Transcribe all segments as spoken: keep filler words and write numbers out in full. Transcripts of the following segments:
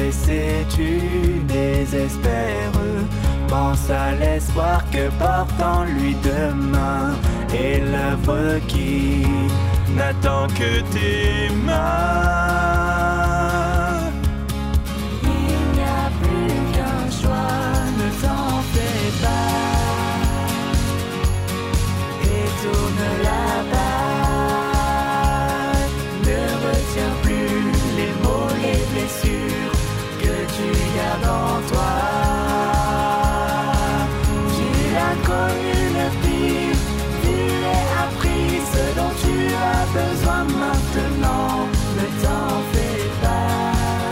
blessé, tu désespères. Pense à l'espoir que porte en lui demain et l'œuvre qui n'attend que tes mains. Il n'y a plus qu'un choix, ne t'en fais pas. Et tourne la page, ne retiens plus les mots, les blessures que tu gardes en toi. Tu as connu le pire, tu l'as appris ce dont tu as besoin maintenant. Ne t'en fais pas,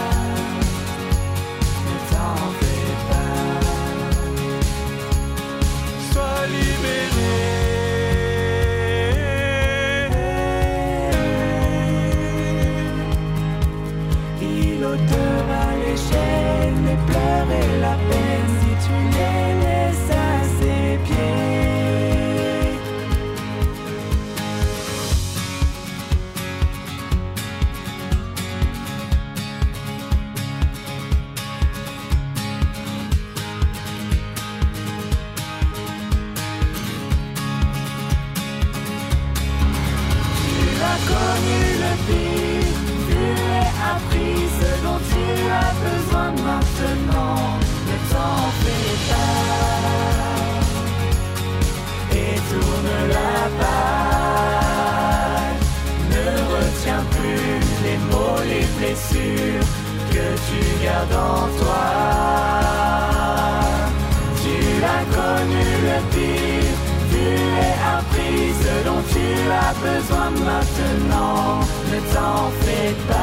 ne t'en fais pas. Sois libéré. Il ôtera les chaînes, les pleurs et la peine si tu les laisses à ses pieds. Tu as connu le pire, tu l'as appris ce dont tu as besoin maintenant. Ne t'en fais pas et tourne la page. Ne retiens plus les mots, les blessures que tu gardes en toi. Tu as connu le pire, tu l'as appris ce dont tu as besoin maintenant. Ne t'en fais pas.